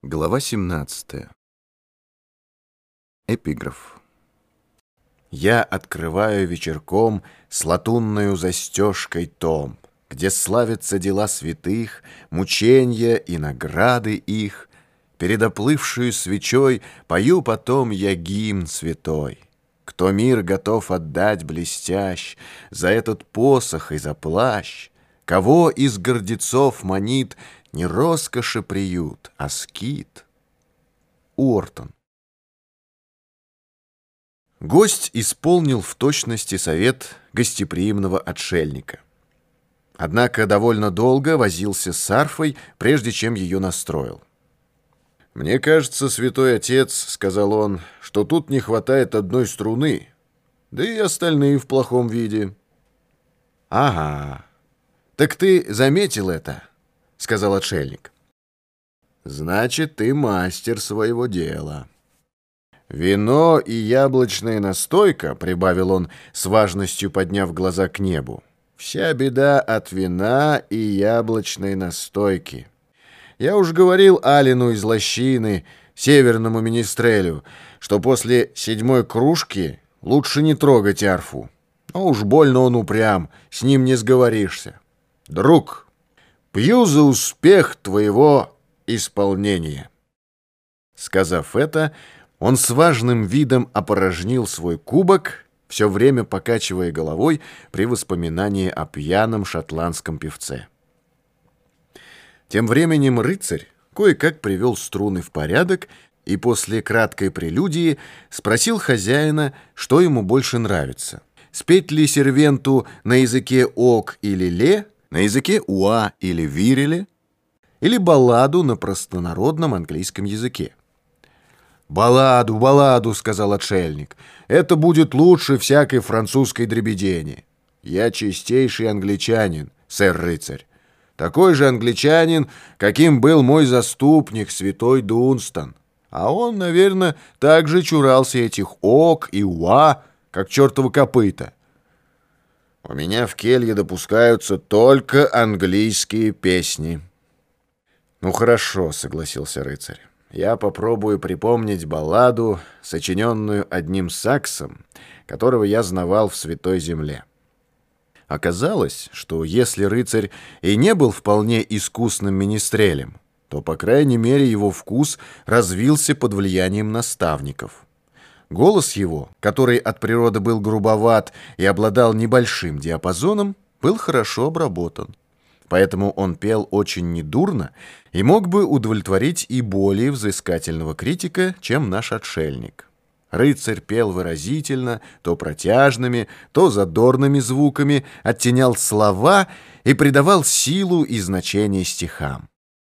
Глава 17. Эпиграф. Я открываю вечерком с латунною застежкой том, где славятся дела святых, мученья и награды их. Перед оплывшую свечой пою потом я гимн святой. Кто мир готов отдать блестящ за этот посох и за плащ, кого из гордецов манит не роскоши приют, а скит. Уортон. Гость исполнил в точности совет гостеприимного отшельника. Однако довольно долго возился с арфой, прежде чем ее настроил. «Мне кажется, святой отец, — сказал он, — что тут не хватает одной струны, да и остальные в плохом виде». «Ага, так ты заметил это?» — сказал отшельник. «Значит, ты мастер своего дела». «Вино и яблочная настойка, — прибавил он, с важностью подняв глаза к небу, — вся беда от вина и яблочной настойки. Я уж говорил Алину из лощины, северному министрелю, что после 7-й кружки лучше не трогать арфу. Но уж больно он упрям, с ним не сговоришься. Друг, пью за успех твоего исполнения». Сказав это, он с важным видом опорожнил свой кубок, все время покачивая головой при воспоминании о пьяном шотландском певце. Тем временем рыцарь кое-как привел струны в порядок и после краткой прелюдии спросил хозяина, что ему больше нравится: спеть ли сервенту на языке ок или ле, на языке уа или виреле, или балладу на простонародном английском языке. «Балладу, балладу, — сказал отшельник, — это будет лучше всякой французской дребедени. Я чистейший англичанин, сэр-рыцарь. Такой же англичанин, каким был мой заступник, святой Дунстан. А он, наверное, так же чурался этих ок и уа, как чертово копыта. У меня в келье допускаются только английские песни». «Ну хорошо, — согласился рыцарь. Я попробую припомнить балладу, сочиненную одним саксом, которого я знавал в Святой Земле». Оказалось, что если рыцарь и не был вполне искусным министрелем, то, по крайней мере, его вкус развился под влиянием наставников. Голос его, который от природы был грубоват и обладал небольшим диапазоном, был хорошо обработан. Поэтому он пел очень недурно и мог бы удовлетворить и более взыскательного критика, чем наш отшельник. Рыцарь пел выразительно, то протяжными, то задорными звуками, оттенял слова и придавал силу и значение стихам.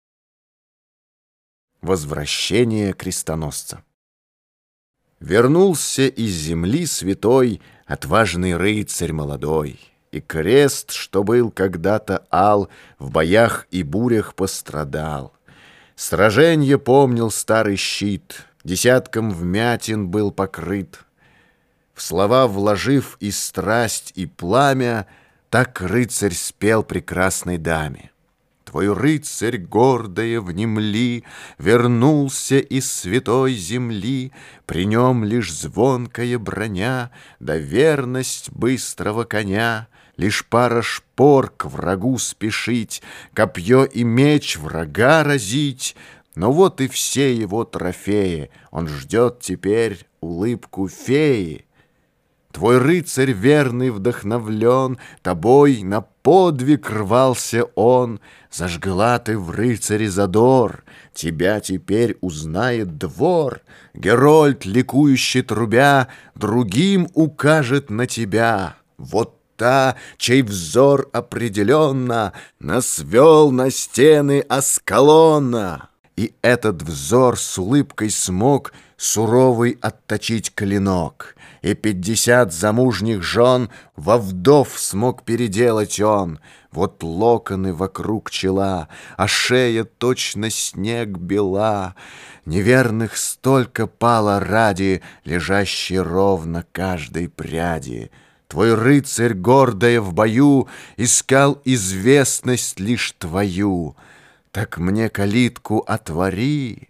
Возвращение крестоносца. Вернулся из земли святой отважный рыцарь молодой, и крест, что был когда-то ал, в боях и бурях пострадал. Сраженье помнил старый щит, десятком вмятин был покрыт. В слова вложив и страсть, и пламя, так рыцарь спел прекрасной даме: «Твой рыцарь, гордая, внемли, вернулся из святой земли, при нем лишь звонкая броня, да верность быстрого коня, лишь пара шпор к врагу спешить, копье и меч врага разить. Но вот и все его трофеи, он ждет теперь улыбку феи. Твой рыцарь верный вдохновлен, тобой на подвиг рвался он. Зажгла ты в рыцаре задор, тебя теперь узнает двор. Герольд, ликующе трубя, другим укажет на тебя. Вот та, чей взор определенно нас вел на стены Аскалона». И этот взор с улыбкой смог суровый отточить клинок, и 50 замужних жен во вдов смог переделать он. Вот локоны вокруг чела, а шея точно снег бела. Неверных столько пало ради, лежащей ровно каждой пряди. Твой рыцарь, гордая в бою, искал известность лишь твою. Так мне калитку отвори,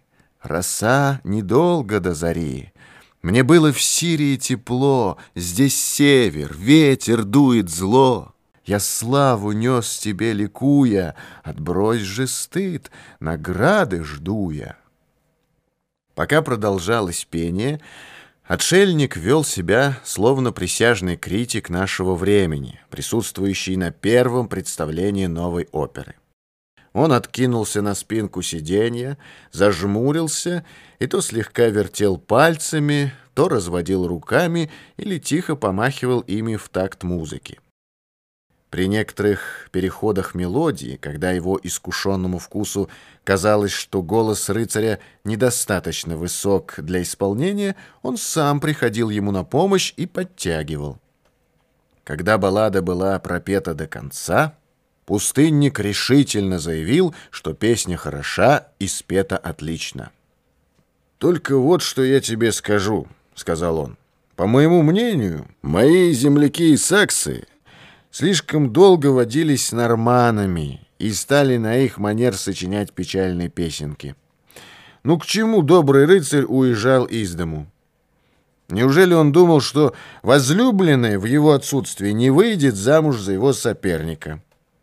роса недолго до зари. Мне было в Сирии тепло, здесь север, ветер дует зло. Я славу нес тебе, ликуя, отбрось же стыд, награды жду я. Пока продолжалось пение, отшельник вел себя, словно присяжный критик нашего времени, присутствующий на первом представлении новой оперы. Он откинулся на спинку сиденья, зажмурился и то слегка вертел пальцами, то разводил руками или тихо помахивал ими в такт музыки. При некоторых переходах мелодии, когда его искушенному вкусу казалось, что голос рыцаря недостаточно высок для исполнения, он сам приходил ему на помощь и подтягивал. Когда баллада была пропета до конца, пустынник решительно заявил, что песня хороша и спета отлично. «Только вот что я тебе скажу», — сказал он. «По моему мнению, мои земляки и саксы слишком долго водились с норманами и стали на их манер сочинять печальные песенки. Ну к чему добрый рыцарь уезжал из дому? Неужели он думал, что возлюбленная в его отсутствии не выйдет замуж за его соперника?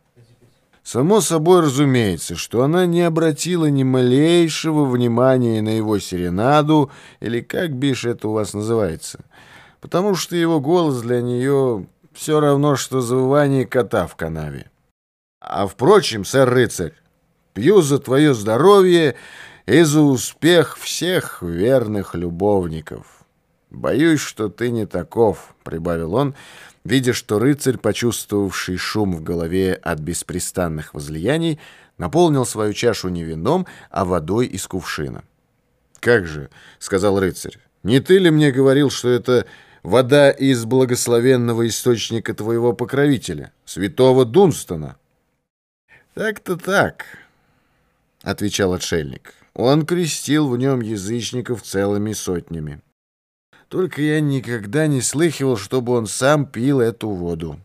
Само собой разумеется, что она не обратила ни малейшего внимания на его серенаду, или как бишь это у вас называется, потому что его голос для нее все равно, что завывание кота в канаве. А впрочем, сэр-рыцарь, пью за твое здоровье и за успех всех верных любовников. Боюсь, что ты не таков», — прибавил он, видя, что рыцарь, почувствовавший шум в голове от беспрестанных возлияний, наполнил свою чашу не вином, а водой из кувшина. «Как же», — сказал рыцарь, — «не ты ли мне говорил, что это вода из благословенного источника твоего покровителя, святого Дунстона?» «Так-то так», — отвечал отшельник. «Он крестил в нем язычников целыми сотнями. Только я никогда не слыхивал, чтобы он сам пил эту воду.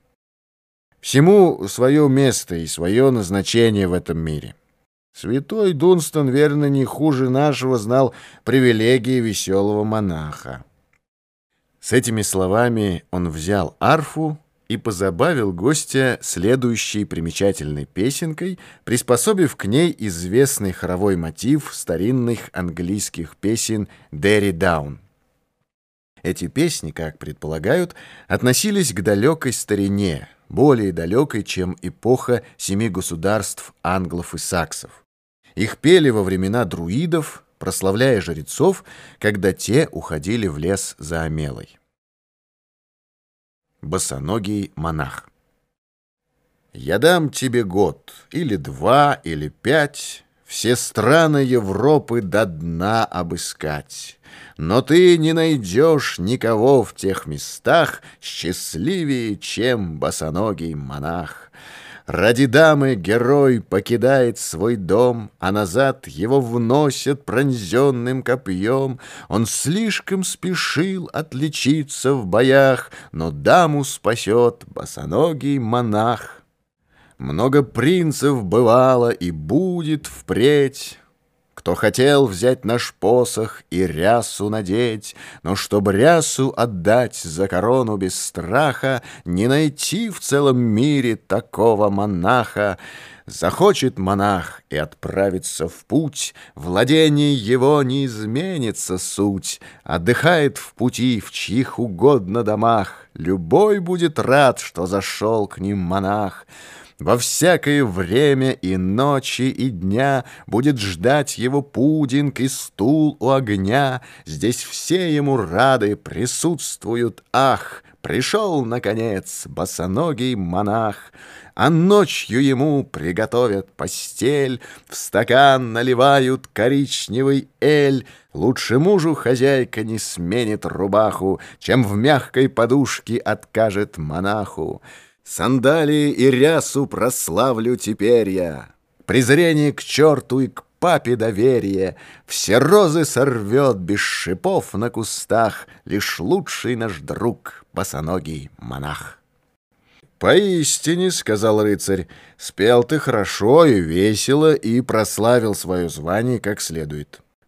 Всему свое место и свое назначение в этом мире. Святой Дунстон, верно, не хуже нашего знал привилегии веселого монаха». С этими словами он взял арфу и позабавил гостя следующей примечательной песенкой, приспособив к ней известный хоровой мотив старинных английских песен «Дерри Даун». Эти песни, как предполагают, относились к далекой старине, более далекой, чем эпоха семи государств англов и саксов. Их пели во времена друидов, прославляя жрецов, когда те уходили в лес за омелой. Босоногий монах. «Я дам тебе год, или 2, или 5, все страны Европы до дна обыскать, но ты не найдешь никого в тех местах счастливее, чем босоногий монах. Ради дамы герой покидает свой дом, а назад его вносят пронзенным копьем. Он слишком спешил отличиться в боях, но даму спасет босоногий монах. Много принцев бывало и будет впредь, кто хотел взять наш посох и рясу надеть, но чтоб рясу отдать за корону без страха, не найти в целом мире такого монаха. Захочет монах и отправится в путь, владение его не изменится суть. Отдыхает в пути в чьих угодно домах, любой будет рад, что зашел к ним монах. Во всякое время и ночи, и дня будет ждать его пудинг и стул у огня. Здесь все ему рады присутствуют, ах, пришел, наконец, босоногий монах. А ночью ему приготовят постель, в стакан наливают коричневый эль. Лучше мужу хозяйка не сменит рубаху, чем в мягкой подушке откажет монаху. Сандалии и рясу прославлю теперь я, презрение к черту и к папе доверие. Все розы сорвет без шипов на кустах лишь лучший наш друг, босоногий монах. «Поистине, — сказал рыцарь, — спел ты хорошо и весело и прославил свое звание как следует.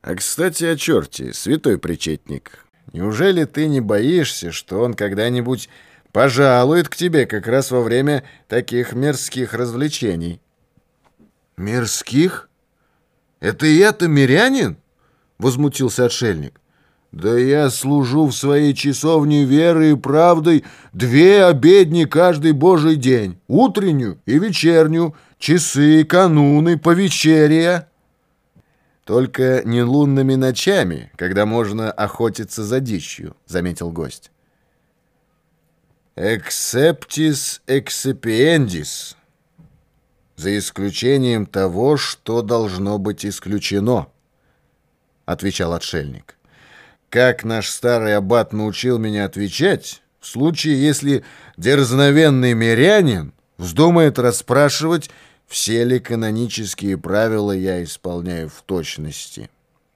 А, кстати, о черте, святой причетник. Неужели ты не боишься, что он когда-нибудь пожалует к тебе как раз во время таких мирских развлечений? Мирских? Это и это мирянин? Возмутился отшельник. Да я служу в своей часовне верой и правдой 2 обедни каждый божий день, утреннюю и вечернюю, часы, кануны, повечерия. Только не лунными ночами, когда можно охотиться за дичью, заметил гость. Exceptis excipiendis. За исключением того, что должно быть исключено, отвечал отшельник. Как наш старый аббат научил меня отвечать, в случае, если дерзновенный мирянин вздумает расспрашивать, все ли канонические правила я исполняю в точности.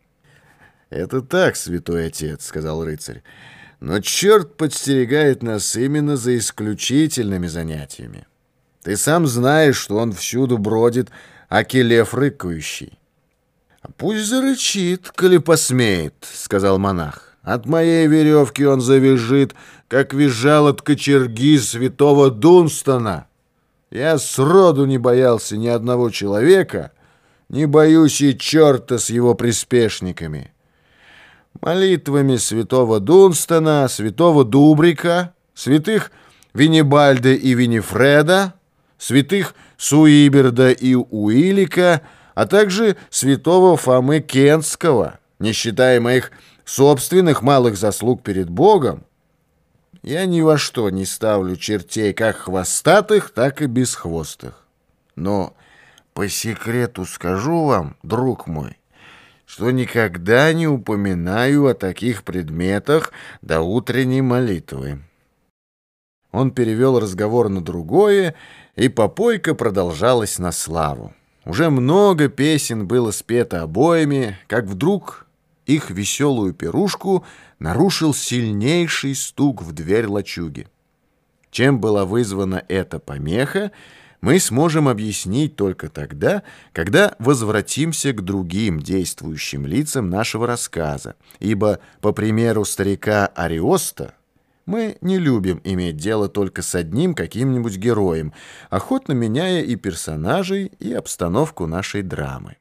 «Это так, святой отец», — сказал рыцарь, «но черт подстерегает нас именно за исключительными занятиями. Ты сам знаешь, что он всюду бродит, аки лев рыкающий». «Пусть зарычит, коли посмеет», — сказал монах. «От моей веревки он завизжит, как визжал от кочерги святого Дунстона. Я сроду не боялся ни одного человека, не боюсь и черта с его приспешниками. Молитвами святого Дунстона, святого Дубрика, святых Виннибальда и Виннифреда, святых Суиберда и Уилика, а также святого Фомы Кентского, не считая моих собственных малых заслуг перед Богом, я ни во что не ставлю чертей как хвостатых, так и бесхвостых. Но по секрету скажу вам, друг мой, что никогда не упоминаю о таких предметах до утренней молитвы». Он перевел разговор на другое, и попойка продолжалась на славу. Уже много песен было спето обоими, как вдруг их веселую пирушку нарушил сильнейший стук в дверь лачуги. Чем была вызвана эта помеха, мы сможем объяснить только тогда, когда возвратимся к другим действующим лицам нашего рассказа, ибо, по примеру старика Ариоста, мы не любим иметь дело только с одним каким-нибудь героем, охотно меняя и персонажей, и обстановку нашей драмы.